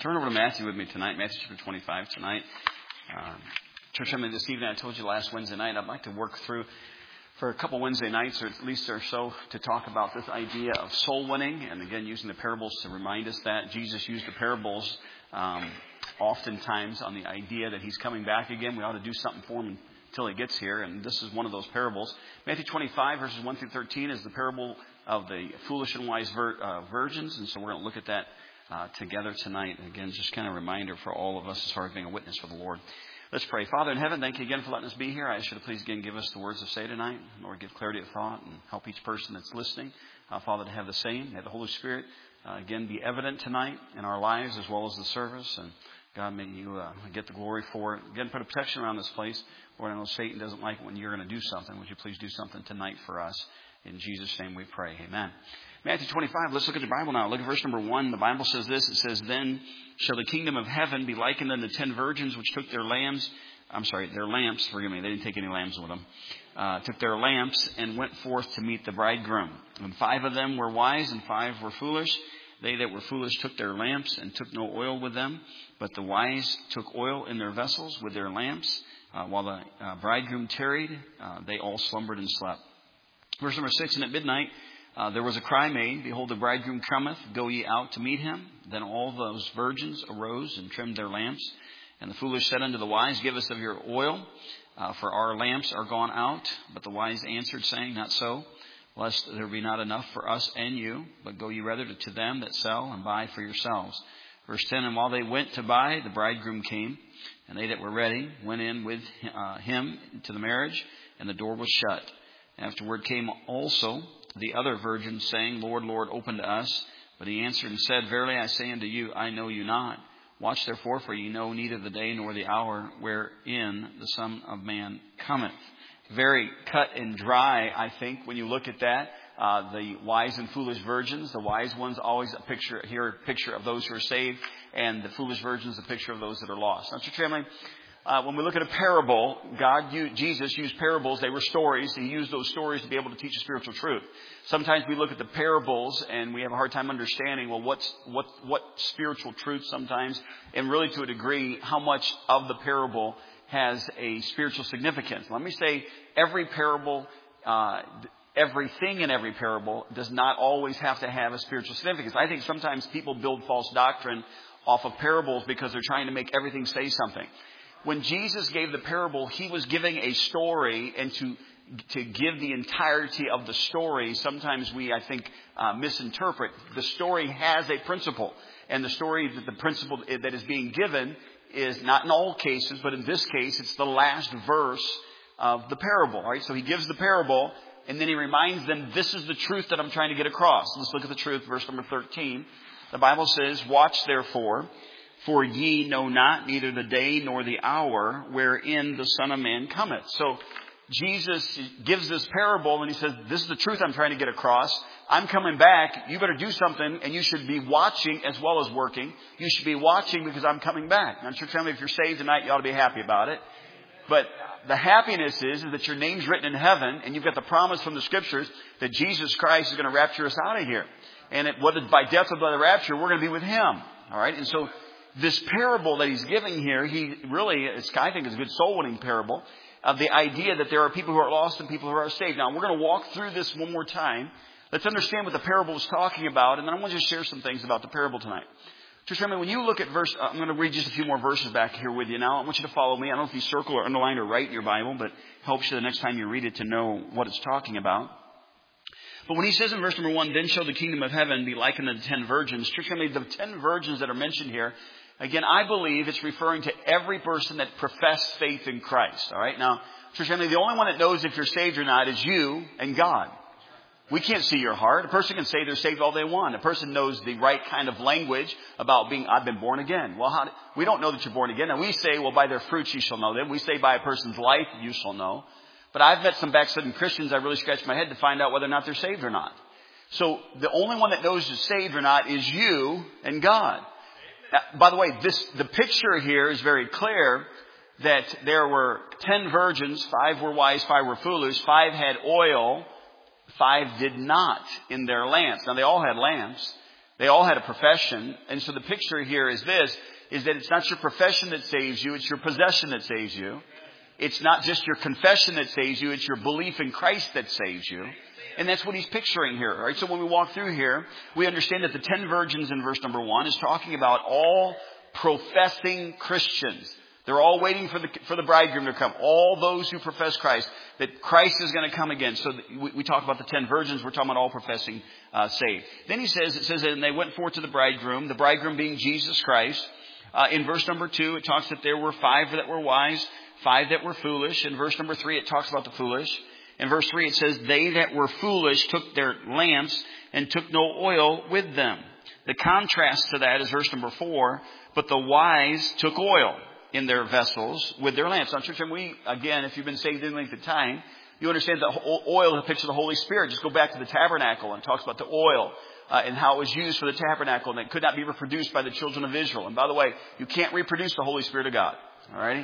Turn over to Matthew with me tonight, Matthew chapter 25 tonight. Church family, this evening, I told you last Wednesday night, I'd like to work through for a couple Wednesday nights, or at least or so, to talk about this idea of soul winning. And again, using the parables to remind us that Jesus used the parables oftentimes on the idea that he's coming back again. We ought to do something for him until he gets here. And this is one of those parables. Matthew 25, verses 1 through 13, is the parable of the foolish and wise virgins. And so we're going to look at that together tonight. Again, just kind of a reminder for all of us as far as being a witness for the Lord. Let's pray. Father in heaven, thank you again for letting us be here. I ask you to please again give us the words to say tonight. Lord, give clarity of thought and help each person that's listening, Father, to have the same. Have the Holy Spirit, again, be evident tonight in our lives as well as the service. And God, may you get the glory for it. Again, put a protection around this place. Lord, I know Satan doesn't like it when you're going to do something. Would you please do something tonight for us? In Jesus' name we pray. Amen. Matthew 25, let's look at the Bible now. Look at verse number 1. The Bible says this. It says, "Then shall the kingdom of heaven be likened unto 10 virgins which took their lamps. Forgive me, they didn't take any lambs with them. Took their lamps and went forth to meet the bridegroom. And 5 of them were wise and 5 were foolish. They that were foolish took their lamps and took no oil with them. But the wise took oil in their vessels with their lamps. While the bridegroom tarried, they all slumbered and slept." Verse number 6, "And at midnight there was a cry made, Behold, the bridegroom cometh, go ye out to meet him. Then all those virgins arose and trimmed their lamps. And the foolish said unto the wise, Give us of your oil, for our lamps are gone out. But the wise answered, saying, Not so, lest there be not enough for us and you. But go ye rather to them that sell, and buy for yourselves." Verse 10, "And while they went to buy, the bridegroom came. And they that were ready went in with him to the marriage, and the door was shut. Afterward came also the other virgins, saying, Lord, Lord, open to us. But he answered and said, Verily I say unto you, I know you not. Watch therefore, for ye know neither the day nor the hour wherein the Son of Man cometh." Very cut and dry, I think, when you look at that. The wise and foolish virgins. The wise ones always a picture of those who are saved, and the foolish virgins a picture of those that are lost. Now, church family, when we look at a parable, Jesus used parables. They were stories. He used those stories to be able to teach a spiritual truth. Sometimes we look at the parables and we have a hard time understanding, well, what spiritual truth sometimes, and really to a degree, how much of the parable has a spiritual significance. Let me say, every parable, everything in every parable does not always have to have a spiritual significance. I think sometimes people build false doctrine off of parables because they're trying to make everything say something. When Jesus gave the parable, he was giving a story, and to give the entirety of the story, sometimes we, I think, misinterpret. The story has a principle, and the principle that is being given is not in all cases, but in this case, it's the last verse of the parable. All right, so he gives the parable, and then he reminds them, this is the truth that I'm trying to get across. Let's look at the truth, verse number 13. The Bible says, "Watch therefore, for ye know not neither the day nor the hour wherein the Son of Man cometh." So Jesus gives this parable and he says, this is the truth I'm trying to get across. I'm coming back. You better do something, and you should be watching as well as working. You should be watching because I'm coming back. Now, church family, if you're saved tonight, you ought to be happy about it. But the happiness is that your name's written in heaven, and you've got the promise from the Scriptures that Jesus Christ is going to rapture us out of here. And whether by death or by the rapture, we're going to be with him. All right, and so this parable that he's giving here, I think is a good soul-winning parable of the idea that there are people who are lost and people who are saved. Now, we're going to walk through this one more time. Let's understand what the parable is talking about, and then I want to just share some things about the parable tonight. Just remember, when you look at I'm going to read just a few more verses back here with you now. I want you to follow me. I don't know if you circle or underline or write in your Bible, but it helps you the next time you read it to know what it's talking about. But when he says in verse number 1, "Then shall the kingdom of heaven be likened unto 10 virgins," church family, the 10 virgins that are mentioned here, again, I believe it's referring to every person that professed faith in Christ. All right. Now, church family, the only one that knows if you're saved or not is you and God. We can't see your heart. A person can say they're saved all they want. A person knows the right kind of language about I've been born again. Well, we don't know that you're born again. And we say, well, by their fruits you shall know them. We say by a person's life you shall know. But I've met some backslidden Christians. I really scratched my head to find out whether or not they're saved or not. So the only one that knows you're saved or not is you and God. Now, by the way, the picture here is very clear that there were 10 virgins. 5 were wise, 5 were foolish. 5 had oil, 5 did not in their lamps. Now, they all had lamps. They all had a profession. And so the picture here is this, is that it's not your profession that saves you, it's your possession that saves you. It's not just your confession that saves you, it's your belief in Christ that saves you. And that's what he's picturing here. All right? So when we walk through here, we understand that the 10 virgins in verse number 1 is talking about all professing Christians. They're all waiting for the bridegroom to come. All those who profess Christ, that Christ is going to come again. So we talk about the 10 virgins. We're talking about all professing saved. Then it says, and they went forth to the bridegroom being Jesus Christ. In verse number 2, it talks that there were 5 that were wise, 5 that were foolish. In verse number 3, it talks about the foolish. In verse 3, it says, they that were foolish took their lamps and took no oil with them. The contrast to that is verse number 4, but the wise took oil in their vessels with their lamps. Now, church, and again, if you've been saved any length of time, you understand that oil is a picture of the Holy Spirit. Just go back to the tabernacle and it talks about the oil and how it was used for the tabernacle, and it could not be reproduced by the children of Israel. And by the way, you can't reproduce the Holy Spirit of God. All righty?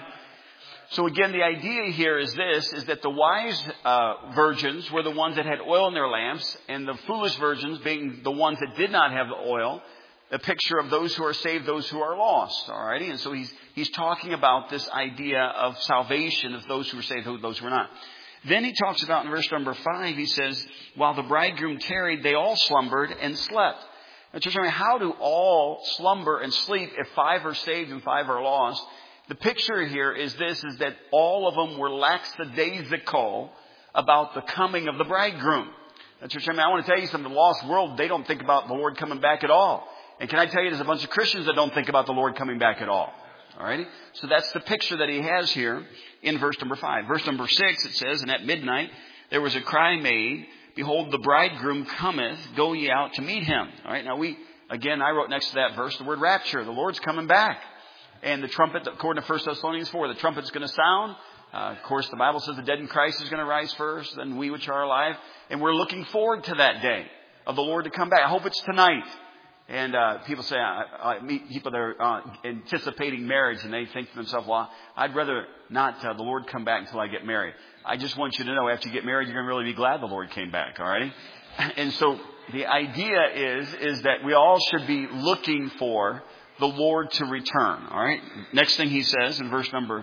So again, the idea here is this, is that the wise virgins were the ones that had oil in their lamps, and the foolish virgins being the ones that did not have the oil, a picture of those who are saved, those who are lost. All righty? And so he's talking about this idea of salvation of those who are saved, those who are not. Then he talks about in verse number 5, he says, while the bridegroom tarried, they all slumbered and slept. Now, church, how do all slumber and sleep if 5 are saved and 5 are lost? The picture here is this, is that all of them were lackadaisical about the coming of the bridegroom. Now, church, I want to tell you something. The lost world, they don't think about the Lord coming back at all. And can I tell you, there's a bunch of Christians that don't think about the Lord coming back at all. All righty? So that's the picture that he has here in verse number 5. Verse number 6, it says, and at midnight there was a cry made, behold, the bridegroom cometh, go ye out to meet him. All right, now I wrote next to that verse the word rapture. The Lord's coming back. And the trumpet, according to 1 Thessalonians 4, the trumpet's going to sound. Of course, the Bible says the dead in Christ is going to rise first, then we which are alive. And we're looking forward to that day of the Lord to come back. I hope it's tonight. And people say, I meet people that are anticipating marriage, and they think to themselves, well, I'd rather not the Lord come back until I get married. I just want you to know, after you get married, you're going to really be glad the Lord came back, all righty? And so the idea is that we all should be looking for the Lord to return, all right? Next thing he says in verse number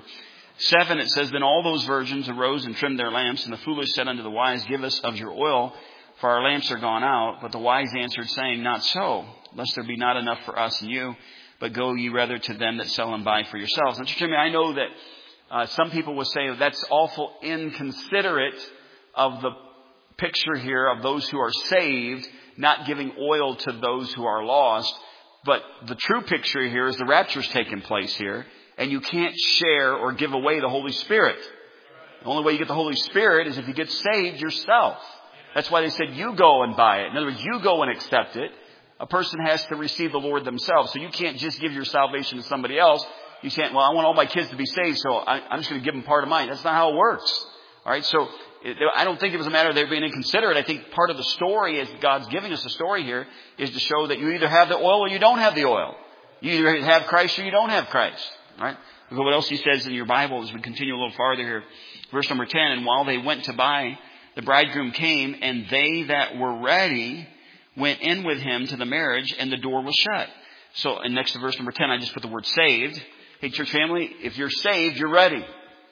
7, it says, then all those virgins arose and trimmed their lamps, and the foolish said unto the wise, give us of your oil, for our lamps are gone out. But the wise answered, saying, not so, lest there be not enough for us and you, but go ye rather to them that sell and buy for yourselves. And I know that some people will say that's awful inconsiderate of the picture here of those who are saved, not giving oil to those who are lost. But the true picture here is the rapture's taking place here, and you can't share or give away the Holy Spirit. The only way you get the Holy Spirit is if you get saved yourself. That's why they said you go and buy it. In other words, you go and accept it. A person has to receive the Lord themselves. So you can't just give your salvation to somebody else. You can't, well, I want all my kids to be saved, so I'm just going to give them part of mine. That's not how it works. All right, so I don't think it was a matter of they being inconsiderate. I think part of the story, as God's giving us a story here, is to show that you either have the oil or you don't have the oil. You either have Christ or you don't have Christ. All right? Look at what else he says in your Bible as we continue a little farther here. Verse number 10, and while they went to buy, the bridegroom came, and they that were ready went in with him to the marriage, and the door was shut. So, and next to verse number 10, I just put the word saved. Hey, church family, if you're saved, you're ready.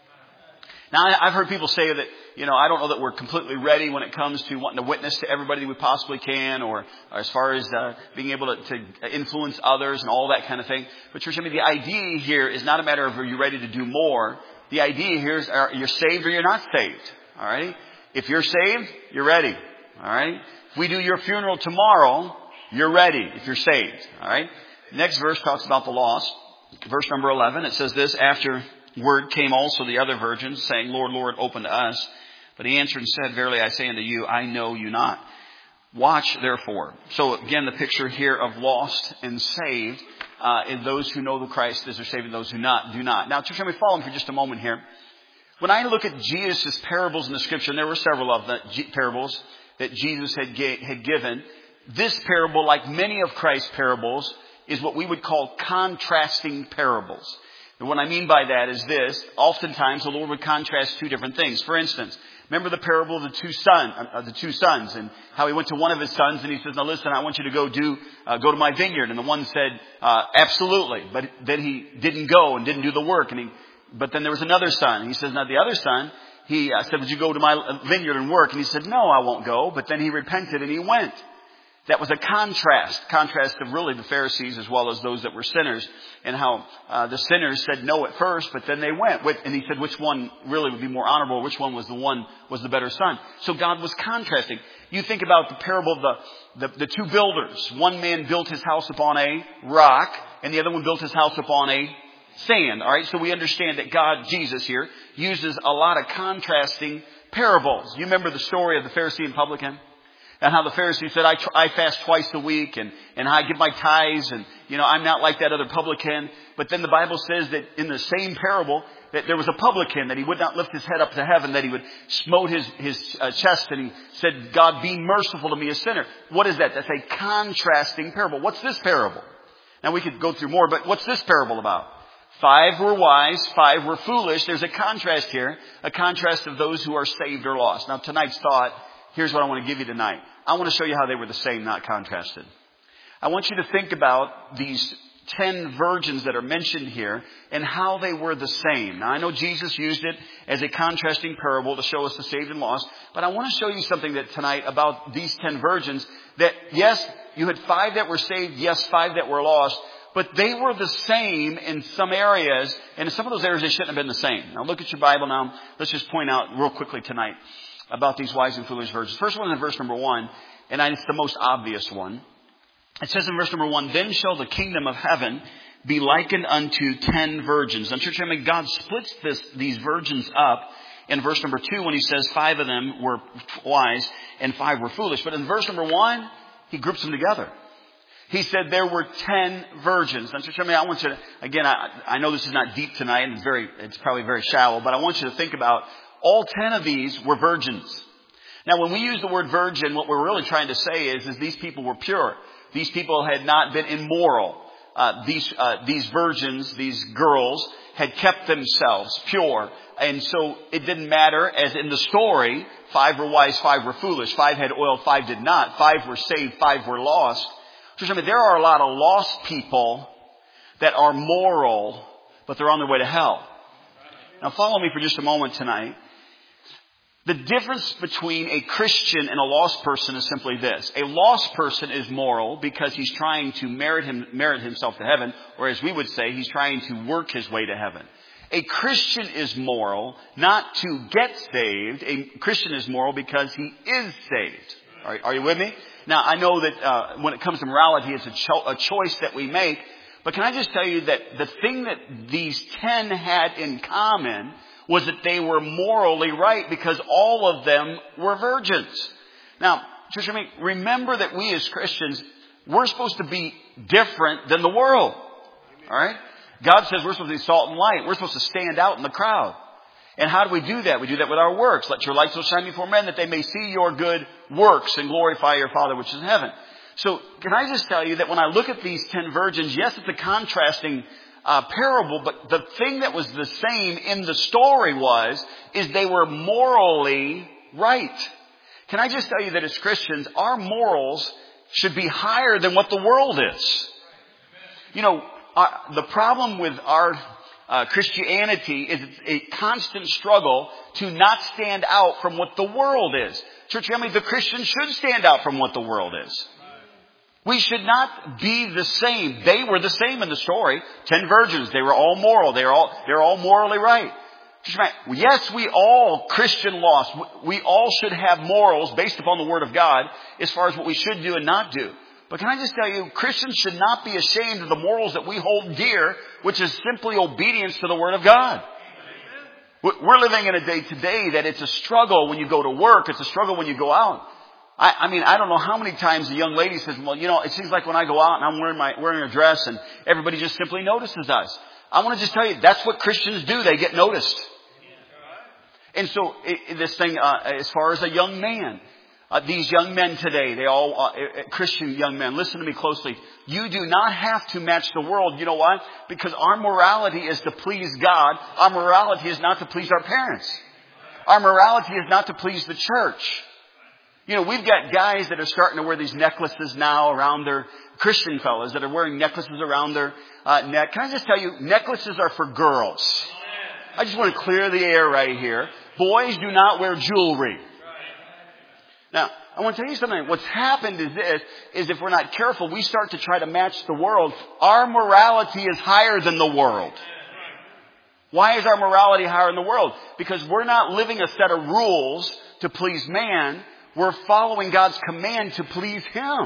Now, I've heard people say that, I don't know that we're completely ready when it comes to wanting to witness to everybody we possibly can, or as far as being able to influence others and all that kind of thing. But church, the idea here is not a matter of are you ready to do more. The idea here is you're saved or you're not saved. All right? If you're saved, you're ready. All right? If we do your funeral tomorrow, you're ready if you're saved. All right? Next verse talks about the lost. Verse number 11, it says this, after word came also the other virgins, saying, Lord, Lord, open to us. But he answered and said, verily I say unto you, I know you not. Watch therefore. So again, the picture here of lost and saved is those who know the Christ as they're saved and those who do not. Now, church, let me follow me for just a moment here. When I look at Jesus' parables in the Scripture, and there were several of the parables that Jesus had given, this parable, like many of Christ's parables, is what we would call contrasting parables. And what I mean by that is this. Oftentimes, the Lord would contrast two different things. For instance, Remember the parable of the two sons, and how he went to one of his sons and he says, "Now listen, I want you to go to my vineyard." And the one said, "Absolutely," but then he didn't go and didn't do the work. But then there was another son. He says, now the other son, he said, "Would you go to my vineyard and work?" And he said, "No, I won't go." But then he repented and he went. That was a contrast of really the Pharisees as well as those that were sinners, and how the sinners said no at first, but then they went. And he said which one really would be more honorable, which one was the better son. So God was contrasting. You think about the parable of the two builders. One man built his house upon a rock, and the other one built his house upon a sand. All right, so we understand that God, Jesus here, uses a lot of contrasting parables. You remember the story of the Pharisee and publican? And how the Pharisee said, I fast twice a week and I give my tithes and, I'm not like that other publican. But then the Bible says that in the same parable that there was a publican, that he would not lift his head up to heaven, that he would smote his chest, and he said, "God, be merciful to me, a sinner." What is that? That's a contrasting parable. What's this parable? Now we could go through more, but what's this parable about? 5 were wise, 5 were foolish. There's a contrast here, a contrast of those who are saved or lost. Now tonight's thought, here's what I want to give you tonight. I want to show you how they were the same, not contrasted. I want you to think about these 10 virgins that are mentioned here and how they were the same. Now, I know Jesus used it as a contrasting parable to show us the saved and lost, but I want to show you something that tonight about these 10 virgins that, yes, you had 5 that were saved, yes, 5 that were lost, but they were the same in some areas, and in some of those areas they shouldn't have been the same. Now, look at your Bible now. Let's just point out real quickly tonight about these wise and foolish virgins. First one is in verse number 1, and it's the most obvious one. It says in verse number 1, "Then shall the kingdom of heaven be likened unto 10 virgins." Now, church, God splits these virgins up in verse number 2 when he says 5 of them were wise and 5 were foolish. But in verse number 1, he groups them together. He said there were 10 virgins. Now, church, I want you to, again, I know this is not deep tonight, and it's probably very shallow, but I want you to think about all 10 of these were virgins. Now, when we use the word virgin, what we're really trying to say is these people were pure. These people had not been immoral. These virgins, these girls, had kept themselves pure. And so it didn't matter, as in the story, 5 were wise, 5 were foolish. 5 had oil, 5 did not. 5 were saved, 5 were lost. So there are a lot of lost people that are moral, but they're on their way to hell. Now follow me for just a moment tonight. The difference between a Christian and a lost person is simply this. A lost person is moral because he's trying to merit himself to heaven, or as we would say, he's trying to work his way to heaven. A Christian is moral not to get saved. A Christian is moral because he is saved. Are you with me? Now, I know that when it comes to morality, it's a choice that we make. But can I just tell you that the thing that these 10 had in common was that they were morally right because all of them were virgins. Now, church, remember that we as Christians, we're supposed to be different than the world. All right? God says we're supposed to be salt and light. We're supposed to stand out in the crowd. And how do we do that? We do that with our works. Let your light so shine before men that they may see your good works and glorify your Father which is in heaven. So can I just tell you that when I look at these 10 virgins, yes, it's a contrasting parable, but the thing that was the same in the story is they were morally right. Can I just tell you that as Christians, our morals should be higher than what the world is. The problem with our Christianity is it's a constant struggle to not stand out from what the world is. Church family, the Christian should stand out from what the world is. We should not be the same. They were the same in the story. 10 virgins. They were all moral. They're all morally right. Yes, we all Christian lost. We all should have morals based upon the Word of God as far as what we should do and not do. But can I just tell you, Christians should not be ashamed of the morals that we hold dear, which is simply obedience to the Word of God. We're living in a day today that it's a struggle when you go to work. It's a struggle when you go out. I don't know how many times a young lady says, well, it seems like when I go out and I'm wearing a dress and everybody just simply notices us. I want to just tell you, that's what Christians do. They get noticed. And so this thing, as far as a young man, these young men today, they all, Christian young men, listen to me closely. You do not have to match the world. You know why? Because our morality is to please God. Our morality is not to please our parents. Our morality is not to please the church. You know, we've got guys that are starting to wear these necklaces now around their Christian fellas that are wearing necklaces around their neck. Can I just tell you, necklaces are for girls. I just want to clear the air right here. Boys do not wear jewelry. Now, I want to tell you something. What's happened is this, is if we're not careful, we start to try to match the world. Our morality is higher than the world. Why is our morality higher than the world? Because we're not living a set of rules to please man. We're following God's command to please Him.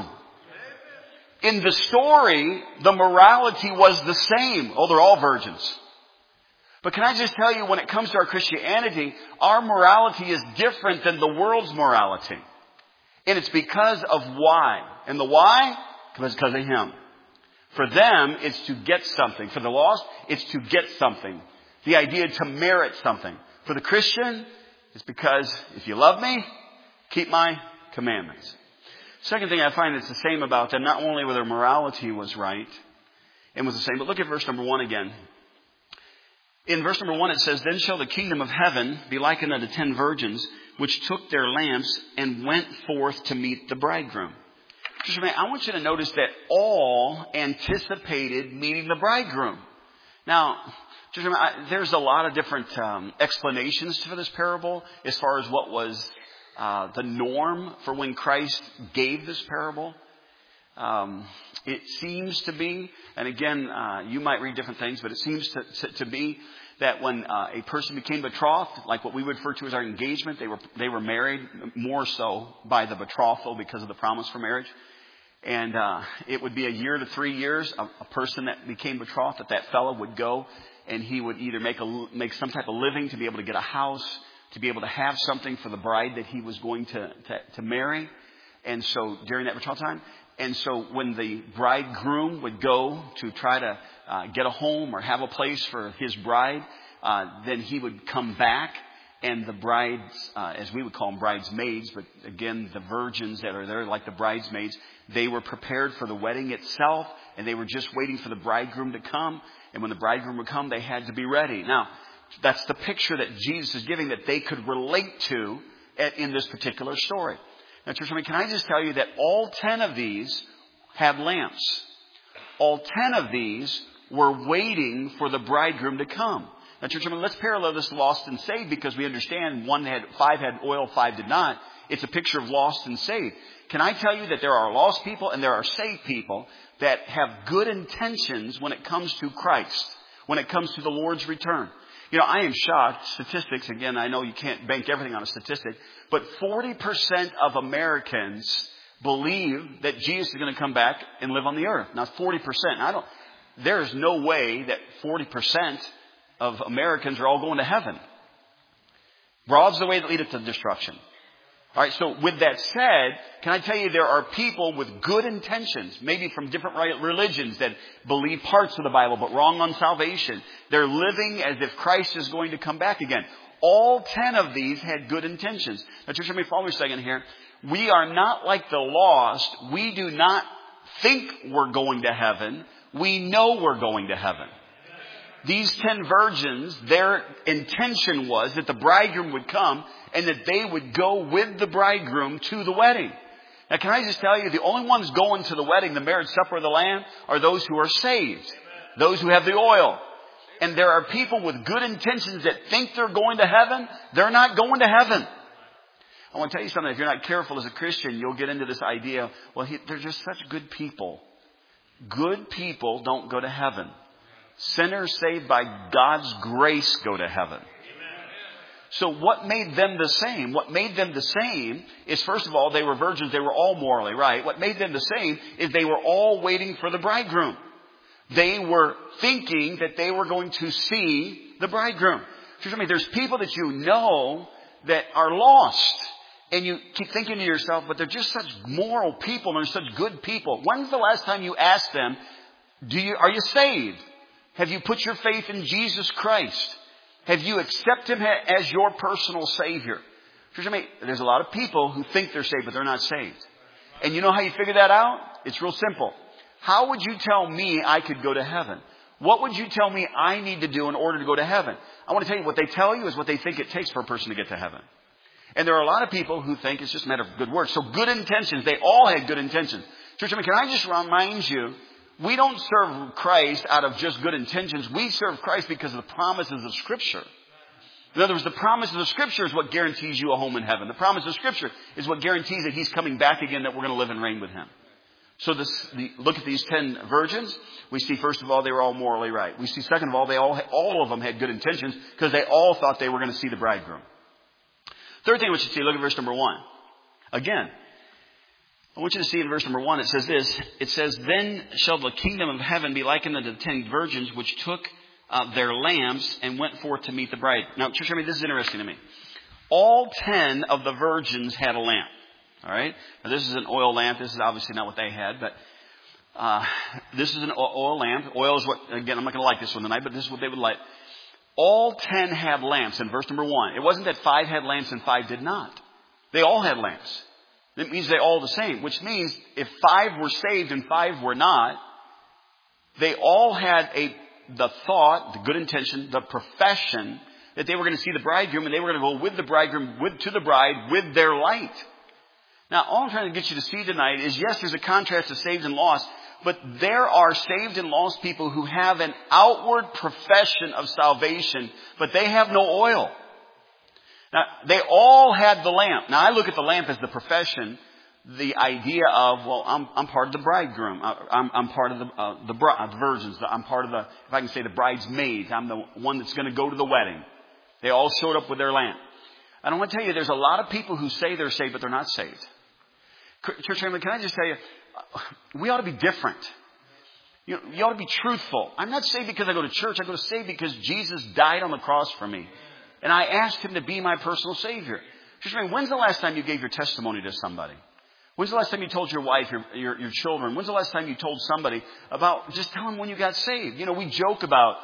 In the story, the morality was the same. Oh, they're all virgins. But can I just tell you, when it comes to our Christianity, our morality is different than the world's morality. And it's because of why. And the why? Because of Him. For them, it's to get something. For the lost, it's to get something. The idea to merit something. For the Christian, it's because if you love me, keep my commandments. Second thing I find that's the same about them, not only whether morality was right and was the same, but look at verse number 1 again. In verse number 1 it says, Then shall the kingdom of heaven be likened unto 10 virgins, which took their lamps and went forth to meet the bridegroom. I want you to notice that all anticipated meeting the bridegroom. Now, there's a lot of different explanations for this parable as far as what was the norm for when Christ gave this parable. It seems to be, and again, you might read different things, but it seems to be that when a person became betrothed, like what we would refer to as our engagement, they were married more so by the betrothal because of the promise for marriage. And it would be a year to 3 years, a person that became betrothed, that fellow would go and he would either make some type of living to be able to get a house, to be able to have something for the bride that he was going to marry. And so during that betrothal time, and so when the bridegroom would go to try to get a home or have a place for his bride, then he would come back, and the brides, as we would call them bridesmaids, but again, the virgins that are there like the bridesmaids, they were prepared for the wedding itself, and they were just waiting for the bridegroom to come. And when the bridegroom would come, they had to be ready. Now, that's the picture that Jesus is giving that they could relate to in this particular story. Now, church, can I just tell you that all 10 of these had lamps. All 10 of these were waiting for the bridegroom to come. Now, church, let's parallel this lost and saved, because we understand 5 had oil, 5 did not. It's a picture of lost and saved. Can I tell you that there are lost people and there are saved people that have good intentions when it comes to Christ, when it comes to the Lord's return? You know, I am shocked. Statistics, again, I know you can't bank everything on a statistic, but 40% of Americans believe that Jesus is going to come back and live on the earth. Now, 40%. There is no way that 40% of Americans are all going to heaven. Broad's the way that leadeth to destruction. All right, so with that said, can I tell you there are people with good intentions, maybe from different religions that believe parts of the Bible, but wrong on salvation. They're living as if Christ is going to come back again. All 10 of these had good intentions. Now, church, let me follow me a second here. We are not like the lost. We do not think we're going to heaven. We know we're going to heaven. These 10 virgins, their intention was that the bridegroom would come and that they would go with the bridegroom to the wedding. Now, can I just tell you, the only ones going to the wedding, the marriage supper of the Lamb, are those who are saved. Those who have the oil. And there are people with good intentions that think they're going to heaven. They're not going to heaven. I want to tell you something. If you're not careful as a Christian, you'll get into this idea, well, they're just such good people. Good people don't go to heaven. Sinners saved by God's grace go to heaven. So what made them the same? What made them the same is, first of all, they were virgins. They were all morally right. What made them the same is they were all waiting for the bridegroom. They were thinking that they were going to see the bridegroom. There's people that you know that are lost. And you keep thinking to yourself, but they're just such moral people and they're such good people. When's the last time you asked them, are you saved? Have you put your faith in Jesus Christ? Have you accepted Him as your personal Savior? There's a lot of people who think they're saved, but they're not saved. And you know how you figure that out? It's real simple. How would you tell me I could go to heaven? What would you tell me I need to do in order to go to heaven? I want to tell you, what they tell you is what they think it takes for a person to get to heaven. And there are a lot of people who think it's just a matter of good works. So good intentions. They all had good intentions. Church, can I just remind you, we don't serve Christ out of just good intentions. We serve Christ because of the promises of Scripture. In other words, the promise of the Scripture is what guarantees you a home in heaven. The promise of Scripture is what guarantees that He's coming back again, that we're going to live and reign with Him. So look at these 10 virgins. We see, first of all, they were all morally right. We see, second of all, all of them had good intentions because they all thought they were going to see the bridegroom. Third thing we should see, look at verse number 1. Again, I want you to see in verse number 1, it says this. It says, then shall the kingdom of heaven be likened unto the 10 virgins which took their lamps and went forth to meet the bride. Now, church, this is interesting to me. All 10 of the virgins had a lamp. All right. Now, this is an oil lamp. This is obviously not what they had, but this is an oil lamp. Oil is what, again, I'm not going to like this one tonight, but this is what they would like. All 10 had lamps in verse number 1. It wasn't that 5 had lamps and 5 did not. They all had lamps. It means they all the same, which means if 5 were saved and 5 were not, they all had the thought, the good intention, the profession that they were going to see the bridegroom and they were going to go with the bridegroom, to the bride with their light. Now, all I'm trying to get you to see tonight is, yes, there's a contrast of saved and lost, but there are saved and lost people who have an outward profession of salvation, but they have no oil. Now, they all had the lamp. Now, I look at the lamp as the profession, the idea of, well, I'm part of the bridegroom. I'm part of the virgins. I'm part of if I can say, the bridesmaids. I'm the one that's going to go to the wedding. They all showed up with their lamp. And I want to tell you, there's a lot of people who say they're saved, but they're not saved. Church family, can I just tell you, we ought to be different. You ought to be truthful. I'm not saved because I go to church. I go to saved because Jesus died on the cross for me. And I asked Him to be my personal Savior. Church family, when's the last time you gave your testimony to somebody? When's the last time you told your wife, your children? When's the last time you told somebody about, just tell them when you got saved? We joke about,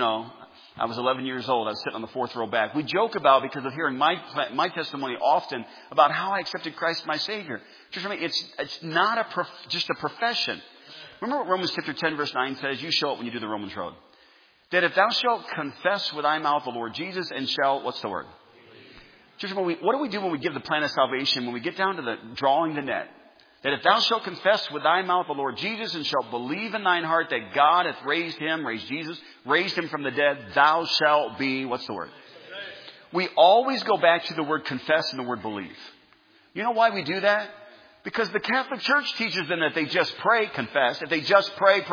I was 11 years old. I was sitting on the 4th row back. We joke about, because of hearing my testimony often, about how I accepted Christ as my Savior. Just remember, it's not just a profession. Remember what Romans chapter 10 verse 9 says? You show it when you do the Romans road. That if thou shalt confess with thy mouth the Lord Jesus and shall, what's the word? Just remember, what do we do when we give the plan of salvation? When we get down to the drawing the net? That if thou shalt confess with thy mouth the Lord Jesus and shalt believe in thine heart that God hath raised him from the dead, thou shalt be, what's the word? We always go back to the word confess and the word believe. You know why we do that? Because the Catholic Church teaches them that they just pray, confess. If they just pray,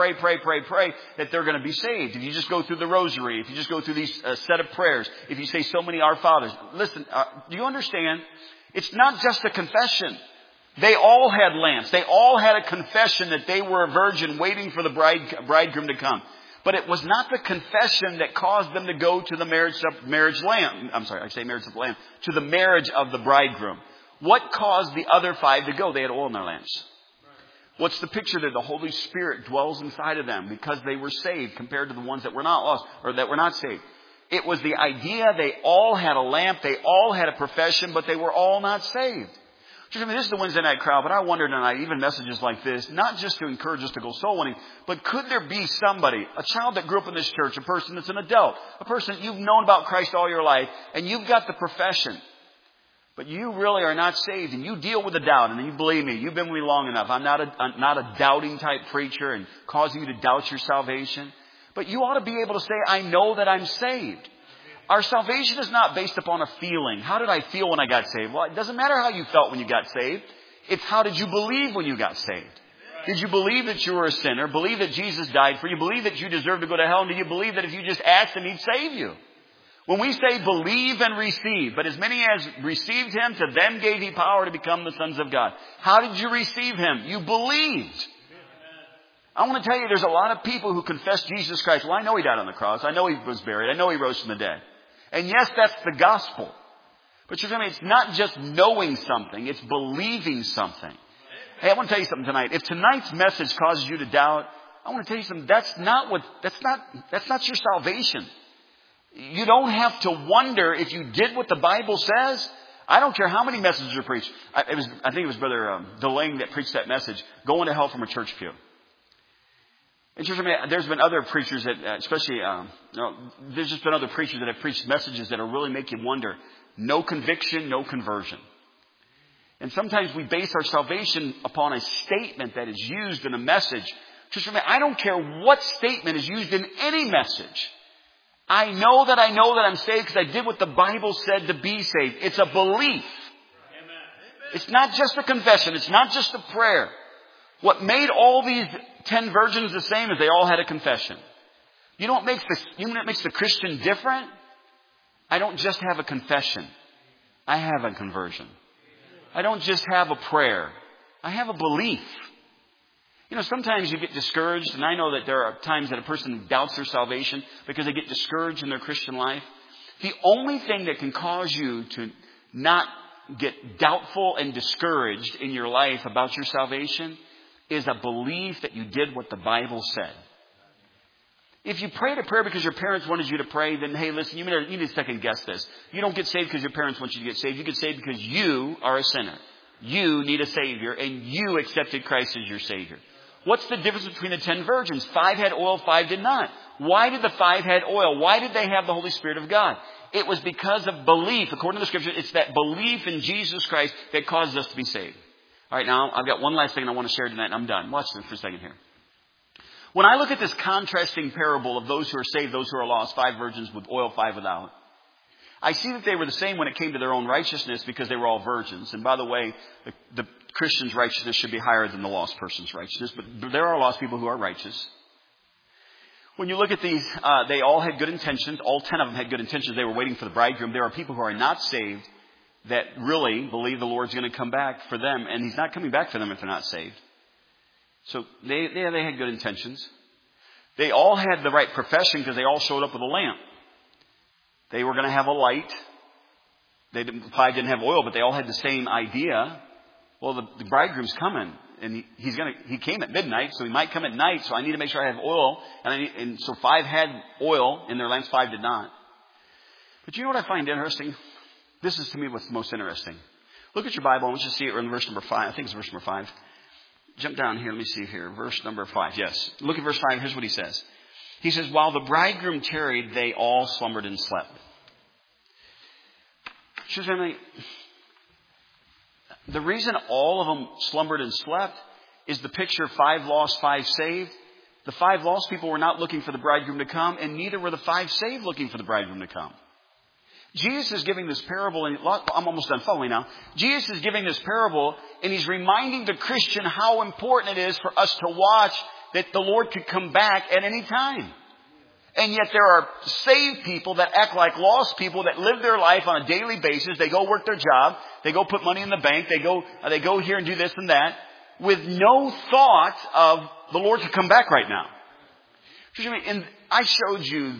that they're going to be saved. If you just go through the rosary, if you just go through these set of prayers, if you say so many Our Fathers. Listen, do you understand? It's not just a confession. They all had lamps. They all had a confession that they were a virgin waiting for the bridegroom to come. But it was not the confession that caused them to go to the marriage lamb. I'm sorry, I say marriage of the lamb. To the marriage of the bridegroom. What caused the other 5 to go? They had oil in their lamps. What's the picture there? The Holy Spirit dwells inside of them because they were saved compared to the ones that were not lost or that were not saved. It was the idea they all had a lamp, they all had a profession, but they were all not saved. This is the Wednesday night crowd, but I wonder tonight, even messages like this, not just to encourage us to go soul winning, but could there be somebody, a child that grew up in this church, a person that's an adult, a person you've known about Christ all your life, and you've got the profession, but you really are not saved, and you deal with the doubt, and you believe me, you've been with me long enough. I'm not a doubting type preacher and causing you to doubt your salvation, but you ought to be able to say, I know that I'm saved. Our salvation is not based upon a feeling. How did I feel when I got saved? Well, it doesn't matter how you felt when you got saved. It's how did you believe when you got saved? Did you believe that you were a sinner? Believe that Jesus died for you? Believe that you deserve to go to hell? And do you believe that if you just asked Him, He'd save you? When we say believe and receive, but as many as received Him, to them gave He power to become the sons of God. How did you receive Him? You believed. I want to tell you, there's a lot of people who confess Jesus Christ. Well, I know He died on the cross. I know He was buried. I know He rose from the dead. And yes, that's the gospel. But it's not just knowing something. It's believing something. Hey, I want to tell you something tonight. If tonight's message causes you to doubt, I want to tell you something. That's not your salvation. You don't have to wonder if you did what the Bible says. I don't care how many messages are preached. I think it was Brother DeLang that preached that message, going to hell from a church pew. And church, I mean, there's been other preachers that, there's just been other preachers that have preached messages that will really make you wonder. No conviction, no conversion. And sometimes we base our salvation upon a statement that is used in a message. Church, I mean, I don't care what statement is used in any message. I know that I'm saved because I did what the Bible said to be saved. It's a belief. It's not just a confession. It's not just a prayer. What made all these 10 virgins the same is they all had a confession. You know what makes the Christian different? I don't just have a confession. I have a conversion. I don't just have a prayer. I have a belief. You know, sometimes you get discouraged, and I know that there are times that a person doubts their salvation because they get discouraged in their Christian life. The only thing that can cause you to not get doubtful and discouraged in your life about your salvation is a belief that you did what the Bible said. If you prayed a prayer because your parents wanted you to pray, then hey, listen, you need to second guess this. You don't get saved because your parents want you to get saved. You get saved because you are a sinner. You need a Savior, and you accepted Christ as your Savior. What's the difference between the 10 virgins? 5 had oil, 5 did not. Why did the 5 had oil? Why did they have the Holy Spirit of God? It was because of belief. According to the Scripture, it's that belief in Jesus Christ that causes us to be saved. All right, now I've got one last thing I want to share tonight, and I'm done. Watch this for a second here. When I look at this contrasting parable of those who are saved, those who are lost, 5 virgins with oil, 5 without, I see that they were the same when it came to their own righteousness because they were all virgins. And by the way, the Christian's righteousness should be higher than the lost person's righteousness. But there are lost people who are righteous. When you look at these, they all had good intentions. All 10 of them had good intentions. They were waiting for the bridegroom. There are people who are not saved that really believe the Lord's going to come back for them. And He's not coming back for them if they're not saved. So they had good intentions. They all had the right profession because they all showed up with a lamp. They were going to have a light. 5 didn't have oil, but they all had the same idea. Well, the bridegroom's coming, and he came at midnight, so he might come at night. So I need to make sure I have oil, and so 5 had oil in their lamps, 5 did not. But you know what I find interesting? This is to me what's most interesting. Look at your Bible. I want you to see it in verse number 5. I think it's verse number 5. Jump down here. Let me see here. Verse number 5. Yes. Look at verse 5. Here's what he says. He says, while the bridegroom tarried, they all slumbered and slept. Church family, the reason all of them slumbered and slept is the picture of 5 lost, 5 saved. The 5 lost people were not looking for the bridegroom to come, and neither were the 5 saved looking for the bridegroom to come. Jesus is giving this parable, and I'm almost done following now. Jesus is giving this parable, and He's reminding the Christian how important it is for us to watch that the Lord could come back at any time. And yet there are saved people that act like lost people that live their life on a daily basis. They go work their job. They go put money in the bank. They go here and do this and that with no thought of the Lord to come back right now. And I showed you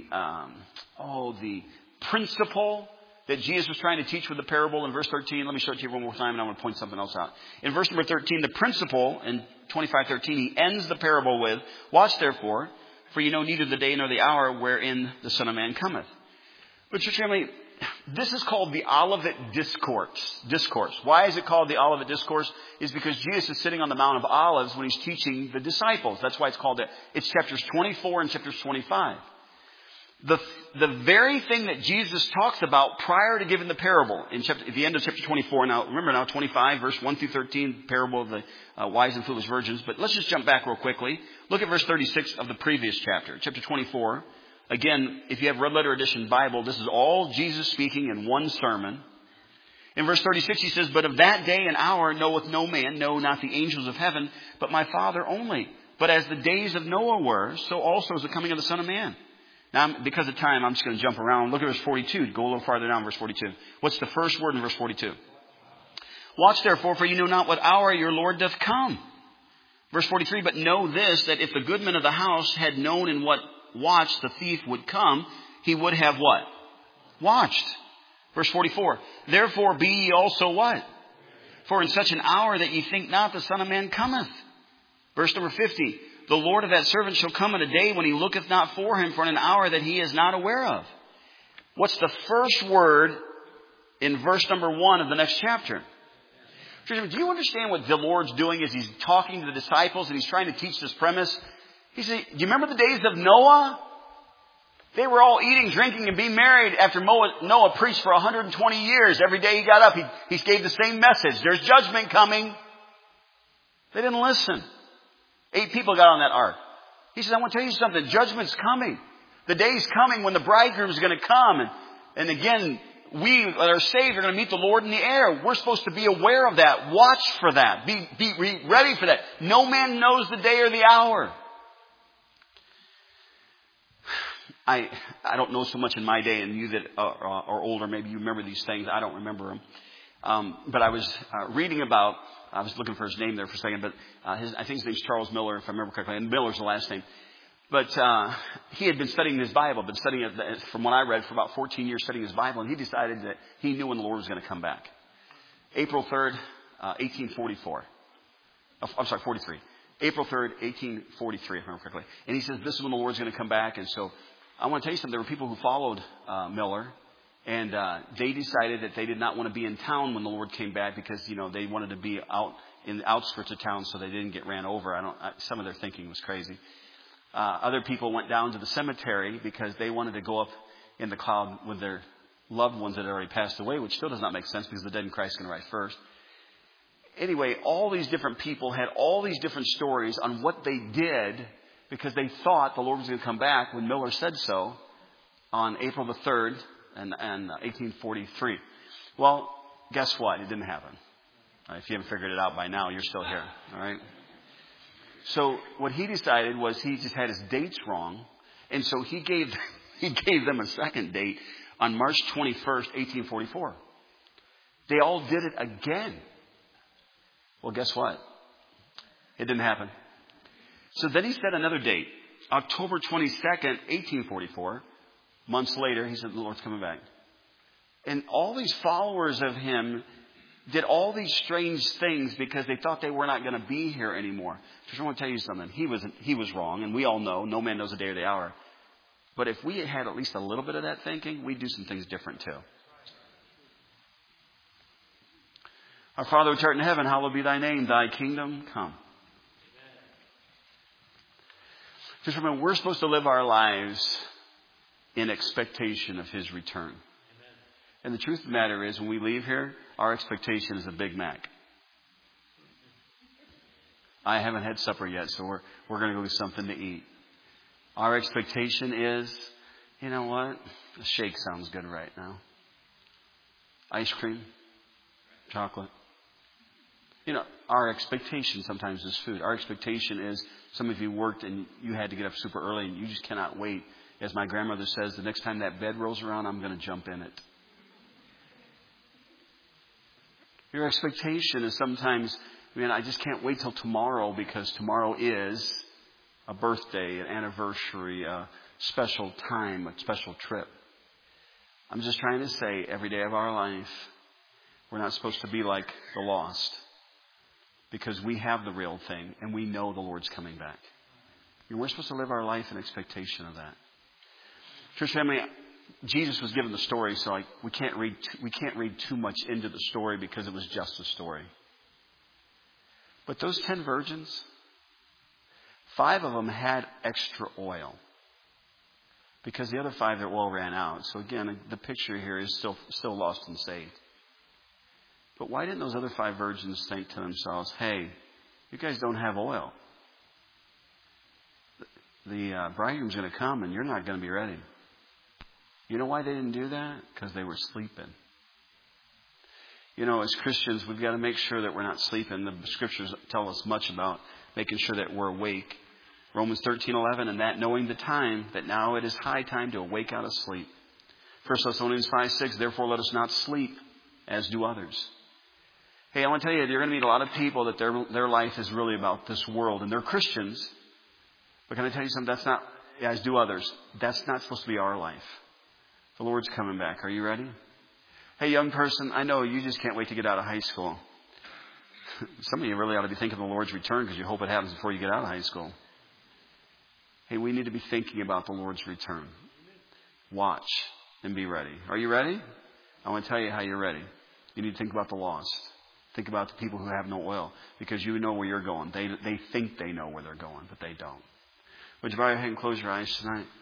the principle that Jesus was trying to teach with the parable in verse 13. Let me show it to you one more time, and I want to point something else out. In verse number 13, the principle in 25:13, He ends the parable with, watch therefore, for you know neither the day nor the hour wherein the Son of Man cometh. But church family, this is called the Olivet Discourse. Why is it called the Olivet Discourse? It's because Jesus is sitting on the Mount of Olives when He's teaching the disciples. That's why it's called it. It's chapters 24 and chapters 25. The very thing that Jesus talks about prior to giving the parable at the end of chapter 24. Now, remember 25, verse 1 through 13, parable of the wise and foolish virgins. But let's just jump back real quickly. Look at verse 36 of the previous chapter, chapter 24. Again, if you have Red Letter Edition Bible, this is all Jesus speaking in one sermon. In verse 36, He says, but of that day and hour knoweth no man, no, not the angels of heaven, but my Father only. But as the days of Noah were, so also is the coming of the Son of Man. Now, because of time, I'm just going to jump around. Look at verse 42. Go a little farther down, verse 42. What's the first word in verse 42? Watch therefore, for you know not what hour your Lord doth come. Verse 43, but know this, that if the goodman of the house had known in what watch the thief would come, he would have what? Watched. Verse 44, therefore be ye also what? For in such an hour that ye think not the Son of Man cometh. Verse number 50, the Lord of that servant shall come in a day when he looketh not for him, for in an hour that he is not aware of. What's the first word in verse number 1 of the next chapter? Do you understand what the Lord's doing as He's talking to the disciples and He's trying to teach this premise? He said, do you remember the days of Noah? They were all eating, drinking, and being married after Noah preached for 120 years. Every day he got up, he gave the same message. There's judgment coming. They didn't listen. 8 people got on that ark. He says, I want to tell you something. Judgment's coming. The day's coming when the bridegroom is going to come. And again, we that are saved are going to meet the Lord in the air. We're supposed to be aware of that. Watch for that. Be ready for that. No man knows the day or the hour. I don't know so much in my day, and you that are older, maybe you remember these things. I don't remember them. But I was reading about, I was looking for his name there for a second, but I think his name's Charles Miller, if I remember correctly, and Miller's the last name. But he had been studying his Bible, been studying it, from what I read, for about 14 years studying his Bible, and he decided that he knew when the Lord was going to come back. April 3rd, 1844. I'm sorry, 43. April 3rd, 1843, if I remember correctly. And he says, this is when the Lord's going to come back. And so I want to tell you something. There were people who followed Miller, and they decided that they did not want to be in town when the Lord came back because, they wanted to be out in the outskirts of town so they didn't get ran over. Some of their thinking was crazy. Other people went down to the cemetery because they wanted to go up in the cloud with their loved ones that had already passed away, which still does not make sense because the dead in Christ are going to rise first. Anyway, all these different people had all these different stories on what they did because they thought the Lord was going to come back when Miller said so on April the 3rd and 1843. Well, guess what? It didn't happen. If you haven't figured it out by now, you're still here. All right. So what he decided was he just had his dates wrong. And so he gave them a second date on March 21st, 1844. They all did it again. Well, guess what? It didn't happen. So then he set another date, October 22nd, 1844. Months later, he said, the Lord's coming back. And all these followers of him did all these strange things because they thought they were not going to be here anymore. Just want to tell you something. He was wrong, and we all know. No man knows the day or the hour. But if we had at least a little bit of that thinking, we'd do some things different too. Our Father which art in heaven, hallowed be thy name. Thy kingdom come. Just remember, we're supposed to live our lives in expectation of his return. And the truth of the matter is, when we leave here, our expectation is a Big Mac. I haven't had supper yet, so we're going to go get something to eat. Our expectation is, you know what? A shake sounds good right now. Ice cream, chocolate. Our expectation sometimes is food. Our expectation is, some of you worked and you had to get up super early and you just cannot wait. As my grandmother says, the next time that bed rolls around, I'm going to jump in it. Your expectation is sometimes, I just can't wait till tomorrow because tomorrow is a birthday, an anniversary, a special time, a special trip. I'm just trying to say, every day of our life, we're not supposed to be like the lost because we have the real thing and we know the Lord's coming back. And we're supposed to live our life in expectation of that. Church family, Jesus was given the story, so we can't read too much into the story because it was just a story. But those 10 virgins, 5 of them had extra oil because the other 5, their oil ran out. So again, the picture here is still lost and saved. But why didn't those other 5 virgins think to themselves, hey, you guys don't have oil. The bridegroom's going to come and you're not going to be ready. You know why they didn't do that? Because they were sleeping. As Christians, we've got to make sure that we're not sleeping. The scriptures tell us much about making sure that we're awake. Romans 13:11, and that knowing the time, that now it is high time to awake out of sleep. 1 Thessalonians 5:6, therefore let us not sleep as do others. Hey, I want to tell you, you're going to meet a lot of people that their life is really about this world, and they're Christians. But can I tell you something? That's not, as do others. That's not supposed to be our life. The Lord's coming back. Are you ready? Hey, young person, I know you just can't wait to get out of high school. Some of you really ought to be thinking of the Lord's return because you hope it happens before you get out of high school. Hey, we need to be thinking about the Lord's return. Watch and be ready. Are you ready? I want to tell you how you're ready. You need to think about the lost. Think about the people who have no oil because you know where you're going. They think they know where they're going, but they don't. Would you bow your head and close your eyes tonight?